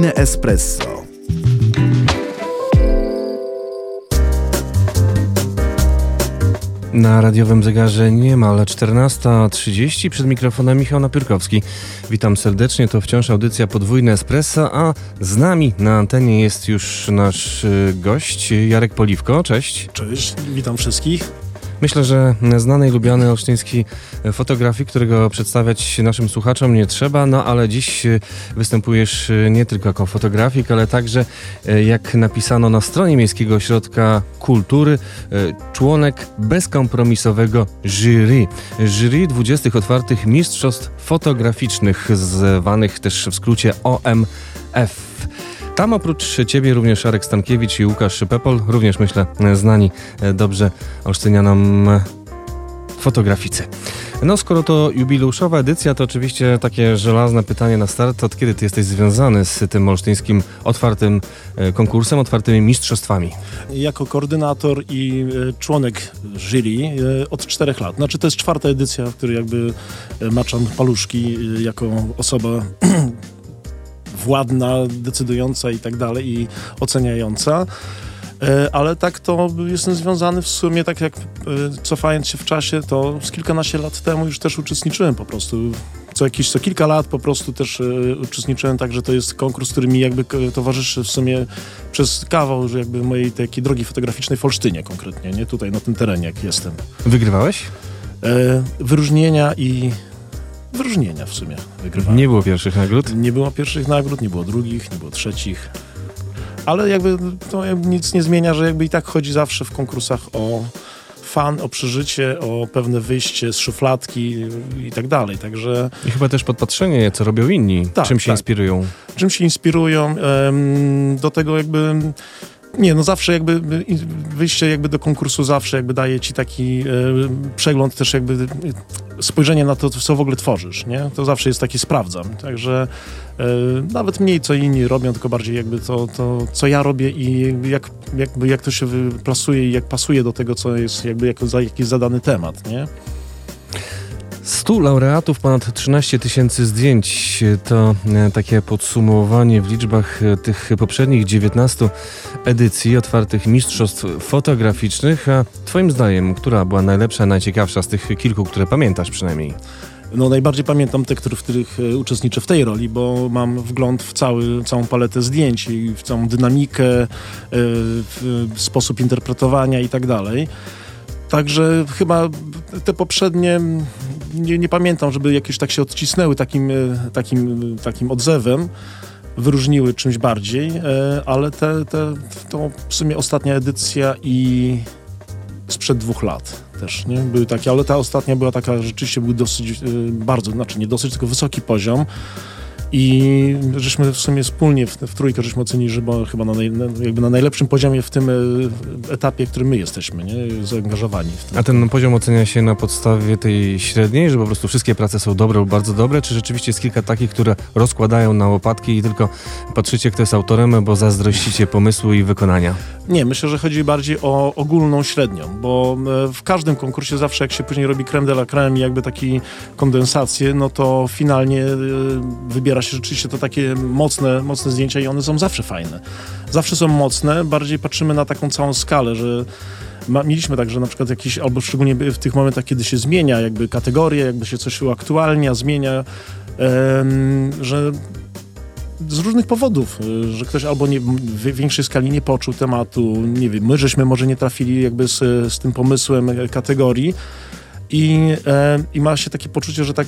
Podwójne espresso. Na radiowym zegarze niemal 14:30, przed mikrofonem Michał Napierkowski. Witam serdecznie, to wciąż audycja Podwójne Espresso, a z nami na antenie jest już nasz gość Jarek Poliwko. Cześć. Cześć, witam wszystkich. Myślę, że znany i lubiany olsztyński fotografik, którego przedstawiać naszym słuchaczom nie trzeba, no ale dziś występujesz nie tylko jako fotografik, ale także, jak napisano na stronie Miejskiego Ośrodka Kultury, członek bezkompromisowego jury. Jury 20 otwartych mistrzostw fotograficznych, zwanych też w skrócie OMF. Tam oprócz ciebie również Arek Stankiewicz i Łukasz Pepol, również myślę znani dobrze olsztynianom fotograficy. No skoro to jubileuszowa edycja, to oczywiście takie żelazne pytanie na start. Od kiedy ty jesteś związany z tym olsztyńskim otwartym konkursem, otwartymi mistrzostwami? Jako koordynator i członek jury od 4 lat. Znaczy to jest 4. edycja, w której jakby maczam paluszki jako osoba władna, decydująca i tak dalej, i oceniająca. Ale tak to jestem związany w sumie, tak jak cofając się w czasie, to z kilkanaście lat temu już też uczestniczyłem po prostu. Co kilka lat po prostu też uczestniczyłem, także to jest konkurs, który mi jakby towarzyszy w sumie przez kawał jakby mojej takiej drogi fotograficznej w Olsztynie konkretnie, nie? Tutaj na tym terenie, jak jestem. Wygrywałeś? Wyróżnienia w sumie wygrywałem. Nie było pierwszych nagród? Nie było pierwszych nagród, nie było drugich, nie było trzecich. Ale jakby to nic nie zmienia, że jakby i tak chodzi zawsze w konkursach o fan, o przeżycie, o pewne wyjście z szufladki i tak dalej. Także... I chyba też podpatrzenie, co robią inni, czym się inspirują. Czym się inspirują, do tego jakby... Nie, no zawsze jakby wyjście jakby do konkursu zawsze jakby daje ci taki przegląd, też jakby spojrzenie na to, co w ogóle tworzysz, nie? To zawsze jest takie sprawdzam, także nawet mniej co inni robią, tylko bardziej jakby to co ja robię i jak to się plasuje i jak pasuje do tego, co jest jakby jakiś zadany temat, nie? 100 laureatów, ponad 13 000 zdjęć. To takie podsumowanie w liczbach tych poprzednich 19 edycji otwartych mistrzostw fotograficznych. A twoim zdaniem, która była najlepsza, najciekawsza z tych kilku, które pamiętasz przynajmniej? No najbardziej pamiętam te, w których uczestniczę w tej roli, bo mam wgląd w całą paletę zdjęć i w całą dynamikę, sposób interpretowania i tak dalej. Także chyba te poprzednie nie pamiętam, żeby jakieś tak się odcisnęły takim odzewem, wyróżniły czymś bardziej, ale to w sumie ostatnia edycja i sprzed 2 lat też, nie? Były takie, ale ta ostatnia była taka, rzeczywiście był dosyć bardzo, znaczy nie dosyć, tylko wysoki poziom. I żeśmy w sumie wspólnie w trójkę żeśmy ocenili, że była chyba na najlepszym poziomie w tym etapie, w którym my jesteśmy, nie? Zaangażowani w tym. A ten poziom ocenia się na podstawie tej średniej, że po prostu wszystkie prace są dobre lub bardzo dobre, czy rzeczywiście jest kilka takich, które rozkładają na łopatki i tylko patrzycie, kto jest autorem, bo zazdrościcie pomysłu i wykonania? Nie, myślę, że chodzi bardziej o ogólną średnią, bo w każdym konkursie zawsze jak się później robi crème de la crème i jakby takie kondensacje, no to finalnie wybiera się rzeczywiście to takie mocne zdjęcia i one są zawsze fajne. Zawsze są mocne, bardziej patrzymy na taką całą skalę, że mieliśmy tak, że na przykład jakiś, albo szczególnie w tych momentach, kiedy się zmienia jakby kategoria, jakby się coś uaktualnia, zmienia, że z różnych powodów, że ktoś albo w większej skali nie poczuł tematu, nie wiem, my żeśmy może nie trafili jakby z tym pomysłem kategorii, I ma się takie poczucie, że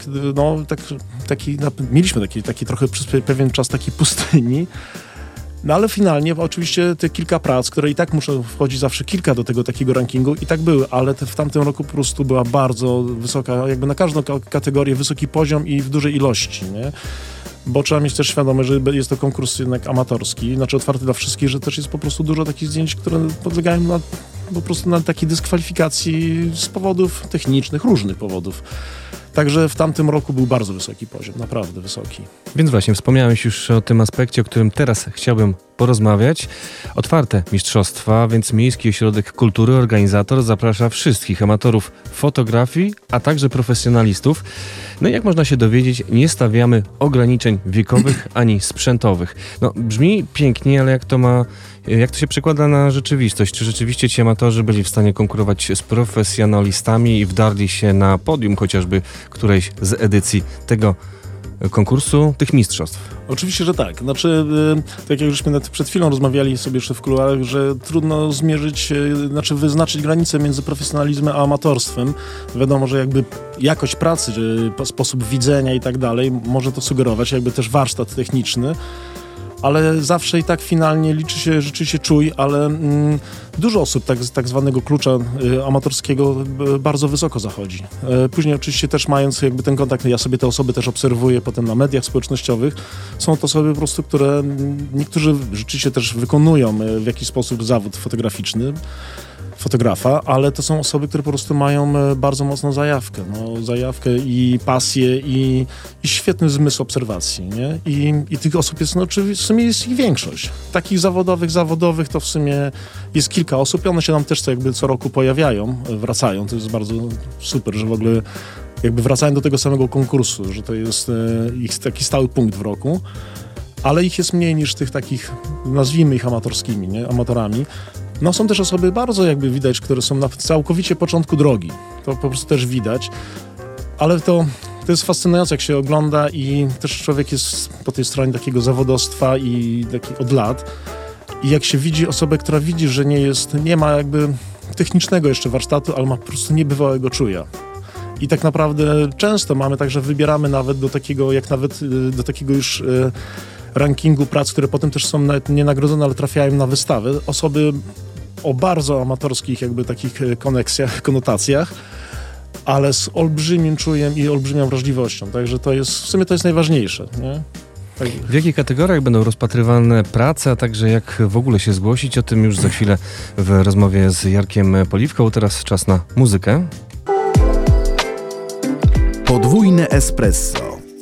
mieliśmy taki trochę przez pewien czas takiej pustyni, no ale finalnie oczywiście te kilka prac, które i tak muszą wchodzić zawsze kilka do tego takiego rankingu i tak były, ale w tamtym roku po prostu była bardzo wysoka, jakby na każdą kategorię wysoki poziom i w dużej ilości, nie? Bo trzeba mieć też świadomość, że jest to konkurs jednak amatorski, znaczy otwarty dla wszystkich, że też jest po prostu dużo takich zdjęć, które podlegają po prostu na takiej dyskwalifikacji z powodów technicznych, różnych powodów. Także w tamtym roku był bardzo wysoki poziom, naprawdę wysoki. Więc właśnie, wspomniałeś już o tym aspekcie, o którym teraz chciałbym porozmawiać. Otwarte mistrzostwa, więc Miejski Ośrodek Kultury, organizator, zaprasza wszystkich amatorów fotografii, a także profesjonalistów. No i jak można się dowiedzieć, nie stawiamy ograniczeń wiekowych ani sprzętowych. No, brzmi pięknie, ale jak to się przekłada na rzeczywistość? Czy rzeczywiście ci amatorzy byli w stanie konkurować z profesjonalistami i wdarli się na podium chociażby którejś z edycji tego konkursu, tych mistrzostw? Oczywiście, że tak. Znaczy, tak jak żeśmy przed chwilą rozmawiali sobie jeszcze w kuluarach, że trudno wyznaczyć granicę między profesjonalizmem a amatorstwem. Wiadomo, że jakby jakość pracy, sposób widzenia i tak dalej może to sugerować, jakby też warsztat techniczny. Ale zawsze i tak finalnie liczy się rzeczywiście czuj, ale dużo osób tak zwanego klucza amatorskiego bardzo wysoko zachodzi. Później oczywiście też mając jakby ten kontakt, ja sobie te osoby też obserwuję potem na mediach społecznościowych, są to osoby po prostu, które niektórzy rzeczywiście też wykonują w jakiś sposób zawód fotograficzny, fotografa, ale to są osoby, które po prostu mają bardzo mocną zajawkę. Zajawkę i pasję i świetny zmysł obserwacji. Nie? I tych osób jest, w sumie jest ich większość. Takich zawodowych to w sumie jest kilka osób i one się nam też co roku pojawiają, wracają. To jest bardzo super, że w ogóle jakby wracają do tego samego konkursu, że to jest ich taki stały punkt w roku. Ale ich jest mniej niż tych takich, nazwijmy ich amatorami. No są też osoby bardzo jakby widać, które są na całkowicie początku drogi. To po prostu też widać. Ale to jest fascynujące, jak się ogląda i też człowiek jest po tej stronie takiego zawodowstwa i taki od lat. I jak się widzi osobę, która widzi, że nie ma jakby technicznego jeszcze warsztatu, ale ma po prostu niebywałego czuja. I tak naprawdę często mamy tak, że wybieramy nawet do takiego już rankingu prac, które potem też są nawet nienagrodzone, ale trafiają na wystawę. Osoby o bardzo amatorskich jakby takich konotacjach, ale z olbrzymim czujem i olbrzymią wrażliwością. Także w sumie to jest najważniejsze. Nie? Tak. W jakich kategoriach będą rozpatrywane prace, a także jak w ogóle się zgłosić? O tym już za chwilę w rozmowie z Jarkiem Poliwką. Teraz czas na muzykę. Podwójne espresso.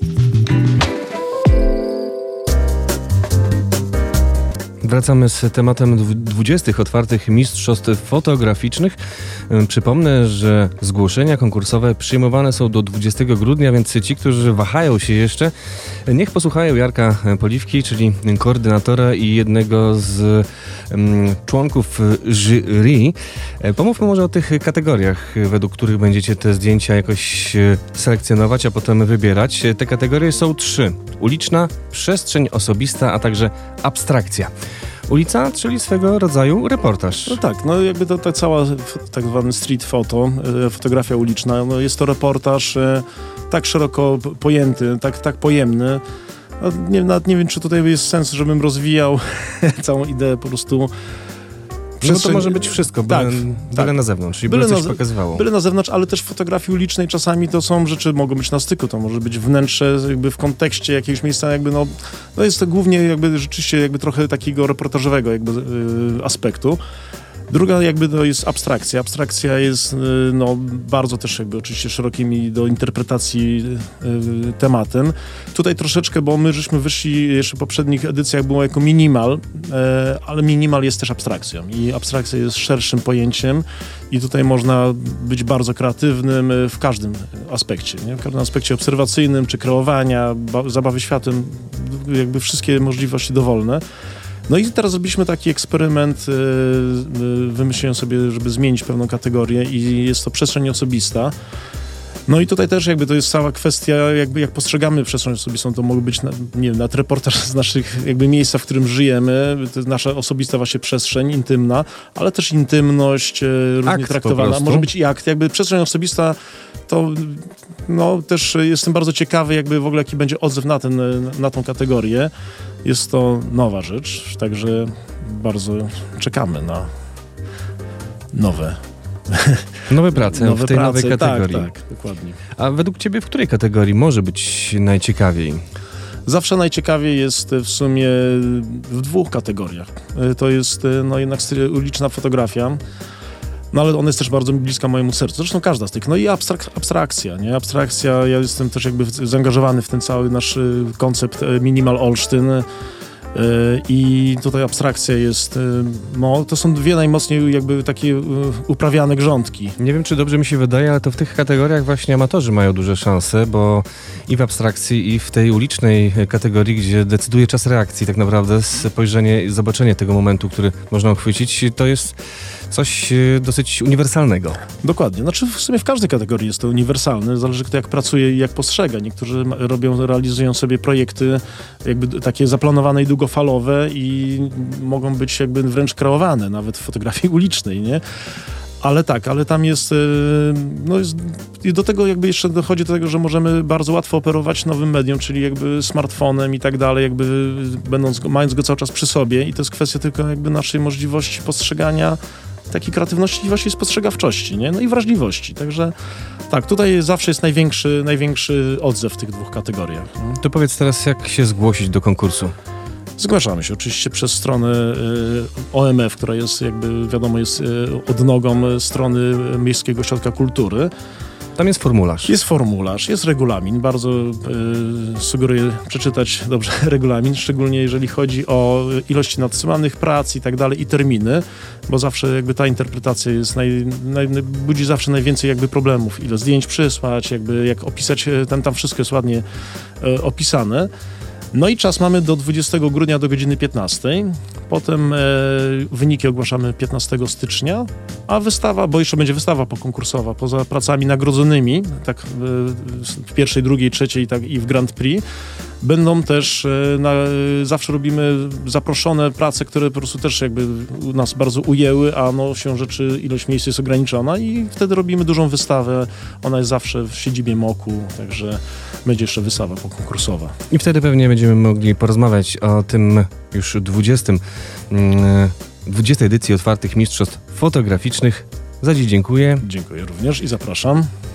Wracamy z tematem 20. otwartych mistrzostw fotograficznych. Przypomnę, że zgłoszenia konkursowe przyjmowane są do 20 grudnia, więc ci, którzy wahają się jeszcze, niech posłuchają Jarka Poliwki, czyli koordynatora i jednego z członków jury. Pomówmy może o tych kategoriach, według których będziecie te zdjęcia jakoś selekcjonować, a potem wybierać. Te kategorie są 3. Uliczna, przestrzeń osobista, a także abstrakcja. Ulica, czyli swego rodzaju reportaż. No tak, jakby ta cała tak zwany street photo, fotografia uliczna, jest to reportaż tak szeroko pojęty, tak pojemny. Nawet nie wiem, czy tutaj jest sens, żebym rozwijał całą ideę po prostu. No to może być wszystko, byle na zewnątrz i byle coś pokazywało. Byle na zewnątrz, ale też w fotografii ulicznej czasami to są rzeczy, mogą być na styku, to może być wnętrze jakby w kontekście jakiegoś miejsca, jakby jest to głównie jakby rzeczywiście jakby trochę takiego reportażowego jakby aspektu. Druga jakby to jest abstrakcja. Abstrakcja jest bardzo też jakby oczywiście szerokim i do interpretacji tematem. Tutaj troszeczkę, bo my żeśmy wyszli jeszcze w poprzednich edycjach było jako minimal, ale minimal jest też abstrakcją i abstrakcja jest szerszym pojęciem i tutaj można być bardzo kreatywnym w każdym aspekcie, nie? W każdym aspekcie obserwacyjnym czy kreowania, zabawy światem, jakby wszystkie możliwości dowolne. No i teraz zrobiliśmy taki eksperyment, wymyśliłem sobie, żeby zmienić pewną kategorię i jest to przestrzeń osobista. No i tutaj też jakby to jest cała kwestia, jakby jak postrzegamy przestrzeń osobistą, to mogą być, nawet reportaż z naszych jakby miejsca, w którym żyjemy, to jest nasza osobista właśnie przestrzeń intymna, ale też intymność różnie akt traktowana. Może być i akt, jakby przestrzeń osobista to też jestem bardzo ciekawy jakby w ogóle jaki będzie odzew na tą kategorię. Jest to nowa rzecz, także bardzo czekamy na nowe prace w tej nowej kategorii. Tak, dokładnie. A według ciebie w której kategorii może być najciekawiej? Zawsze najciekawiej jest w sumie w 2 kategoriach. To jest jednak uliczna fotografia. No ale ona jest też bardzo bliska mojemu sercu. Zresztą każda z tych. No i abstrakcja, nie? Abstrakcja, ja jestem też jakby zaangażowany w ten cały nasz koncept Minimal Olsztyn. I tutaj abstrakcja jest, no to są dwie najmocniej jakby takie uprawiane grządki. Nie wiem, czy dobrze mi się wydaje, ale to w tych kategoriach właśnie amatorzy mają duże szanse, bo i w abstrakcji, i w tej ulicznej kategorii, gdzie decyduje czas reakcji, tak naprawdę spojrzenie i zobaczenie tego momentu, który można uchwycić, to jest coś dosyć uniwersalnego. Dokładnie. Znaczy w sumie w każdej kategorii jest to uniwersalne. Zależy kto jak pracuje i jak postrzega. Niektórzy realizują sobie projekty jakby takie zaplanowane i długofalowe i mogą być jakby wręcz kreowane, nawet w fotografii ulicznej, nie? Ale tak, ale tam jest, no jest, i do tego jakby jeszcze dochodzi do tego, że możemy bardzo łatwo operować nowym medium, czyli jakby smartfonem i tak dalej, jakby mając go cały czas przy sobie i to jest kwestia tylko jakby naszej możliwości postrzegania, takiej kreatywności i właśnie spostrzegawczości, nie? No i wrażliwości, także tak, tutaj zawsze jest największy odzew w tych dwóch kategoriach. To powiedz teraz, jak się zgłosić do konkursu? Zgłaszamy się oczywiście przez stronę OMF, która jest jakby wiadomo jest odnogą strony Miejskiego Ośrodka Kultury. Tam jest formularz. Jest formularz, jest regulamin. Bardzo sugeruję przeczytać dobrze regulamin, szczególnie jeżeli chodzi o ilości nadsyłanych prac i tak dalej i terminy, bo zawsze jakby ta interpretacja jest budzi zawsze najwięcej jakby problemów. Ile zdjęć przysłać, jakby jak opisać, tam wszystko jest ładnie opisane. No i czas mamy do 20 grudnia do godziny 15. Potem wyniki ogłaszamy 15 stycznia, a wystawa, bo jeszcze będzie wystawa pokonkursowa, poza pracami nagrodzonymi, tak w pierwszej, drugiej, trzeciej tak, i w Grand Prix, będą też, zawsze robimy zaproszone prace, które po prostu też jakby nas bardzo ujęły, a no się rzeczy, ilość miejsc jest ograniczona i wtedy robimy dużą wystawę. Ona jest zawsze w siedzibie MOK-u, także będzie jeszcze wystawa pokonkursowa. I wtedy pewnie będziemy mogli porozmawiać o tym już 20 edycji Otwartych Mistrzostw Fotograficznych. Za dziś dziękuję. Dziękuję również i zapraszam.